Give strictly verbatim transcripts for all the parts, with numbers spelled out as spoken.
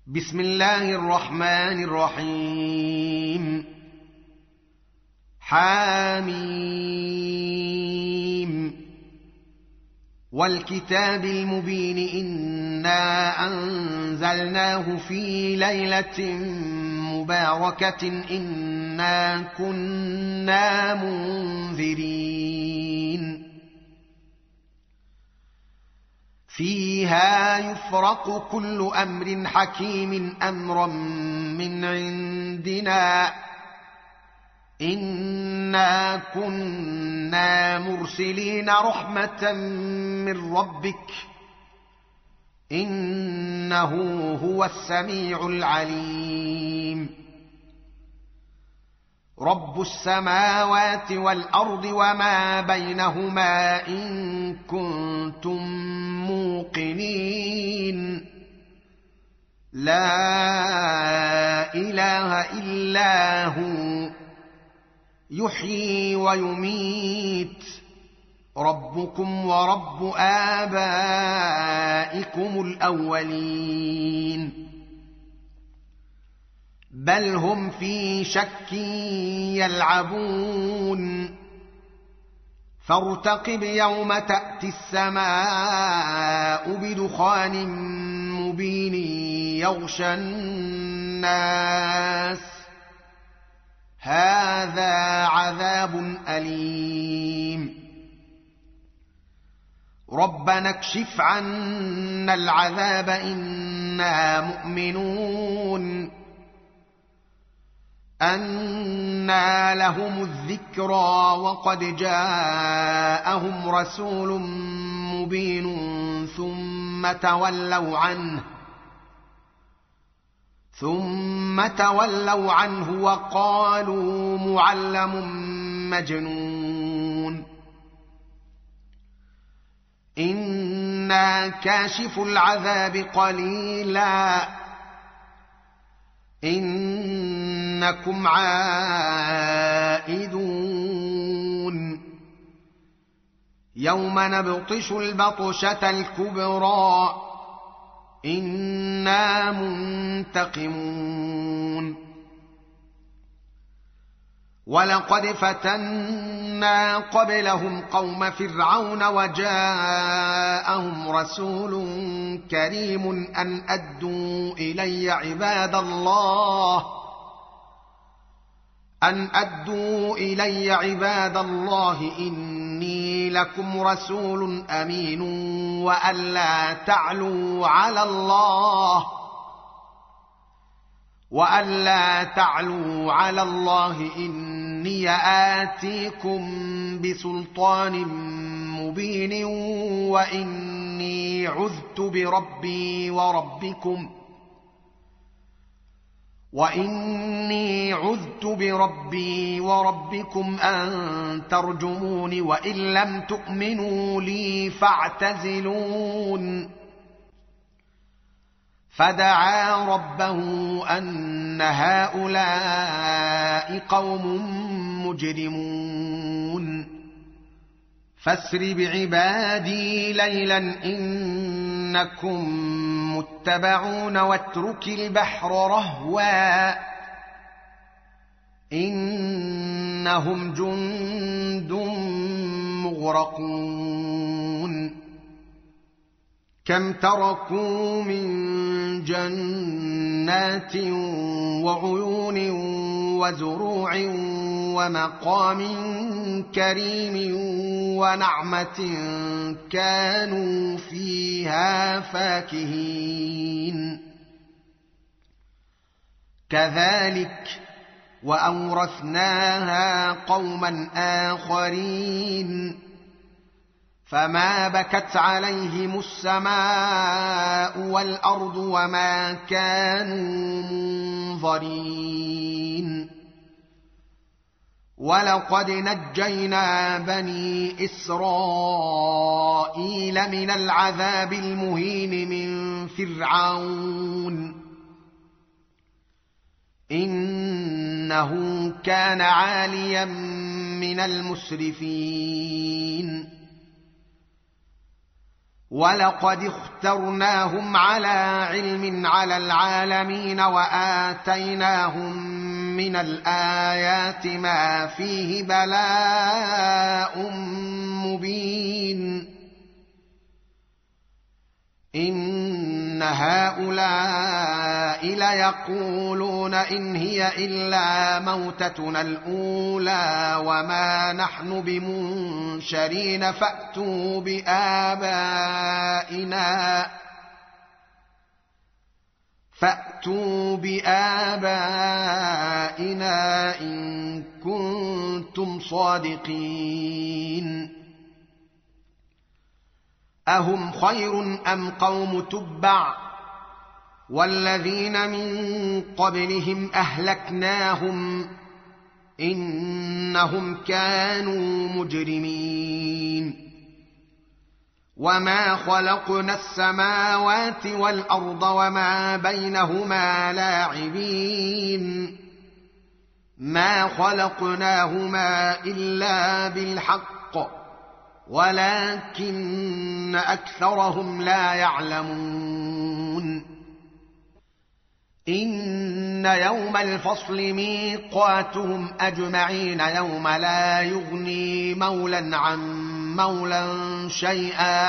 بسم الله الرحمن الرحيم حاميم والكتاب المبين إنا أنزلناه في ليلة مباركة إنا كنا منذرين فيها يفرق كل أمر حكيم أمرا من عندنا إنا كنا مرسلين رحمة من ربك إنه هو السميع العليم رب السماوات والأرض وما بينهما إن كنتم موقنين لا إله إلا هو يحيي ويميت ربكم ورب آبائكم الأولين بل هم في شك يلعبون فارتقب يوم تأتي السماء بدخان مبين يغشى الناس هذا عذاب أليم ربنا اكشف عنا العذاب إنا مؤمنون أنى لهم الذكرى وقد جاءهم رسول مبين ثم تولوا عنه ثم تولوا عنه وقالوا معلم مجنون إنا كاشف العذاب قليلا إنكم عائدون يوم نبطش البطشة الكبرى إنا منتقمون ولقد فتنا قبلهم قوم فرعون وجاءهم رسول كريم أن أدوا إلي عباد الله أن أدوا إلي عباد الله إني لكم رسول أمين وألا تعلوا على الله وألا تعلوا على الله إني آتيكم بسلطان مبين وإني عذت بربي وربكم وإني عذت بربي وربكم أن ترجمون وإن لم تؤمنوا لي فاعتزلون فدعا ربه أن هؤلاء قوم مجرمون فاسر بعبادي ليلا إنكم متبعون واترك البحر رهوا إنهم جند مغرقون كم تركوا من جنات وعيون وزروع ومقام كريم ونعمة كانوا فيها فاكهين كذلك وأورثناها قوما آخرين فما بكت عليهم السماء والأرض وما كانوا منظرين ولقد نجينا بني إسرائيل من العذاب المهين من فرعون إنه كان عاليا من المسرفين ولقد اخترناهم على علم على العالمين وآتيناهم من الآيات ما فيه بلاء مبين إن هؤلاء ليقولون إن هي إلا موتتنا الأولى وما نحن بمنشرين فأتوا بآبائنا فأتوا بآبائنا إن كنتم صادقين أهم خير أم قوم تبع والذين من قبلهم أهلكناهم إنهم كانوا مجرمين وما خلقنا السماوات والأرض وما بينهما لاعبين ما خلقناهما إلا بالحق ولكن أكثرهم لا يعلمون إن يوم الفصل ميقاتهم أجمعين يوم لا يغني مولا عن مولا شيئا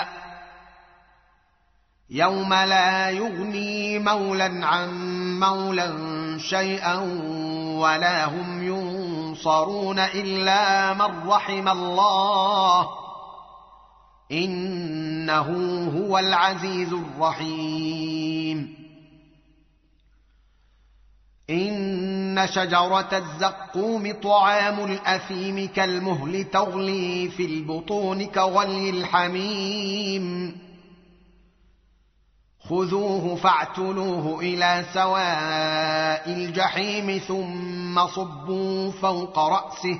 يوم لا يغني مولا عن مولا شيئا ولا هم ينصرون إلا من رحم الله إنه هو العزيز الرحيم إن شجرة الزقوم طعام الأثيم كالمهل تغلي في البطون كغلي الحميم خذوه فاعتلوه إلى سواء الجحيم ثم صبوا فوق رأسه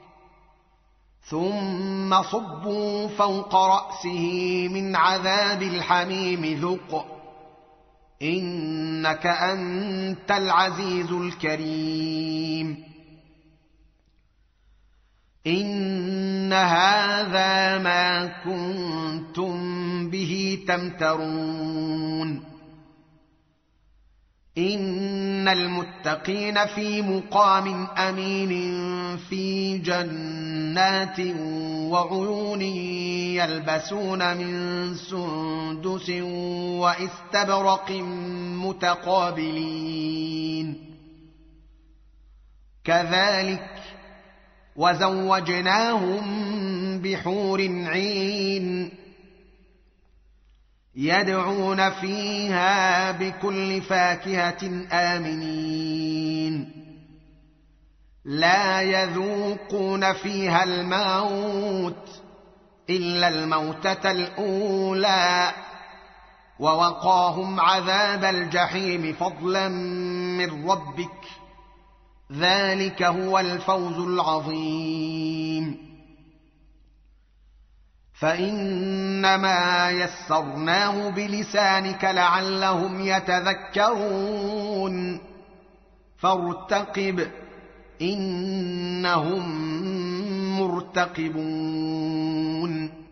ثم صبوا فوق رأسه من عذاب الحميم ذق إنك أنت العزيز الكريم إن هذا ما كنتم به تمترون إن المتقين في مقام أمين في جنات وعيون يلبسون من سندس واستبرق متقابلين كذلك وزوجناهم بحور عين يدعون فيها بكل فاكهة آمنين لا يذوقون فيها الموت إلا الموتة الأولى ووقاهم عذاب الجحيم فضلا من ربك ذلك هو الفوز العظيم فإنما يسرناه بلسانك لعلهم يتذكرون فارتقب إنهم مرتقبون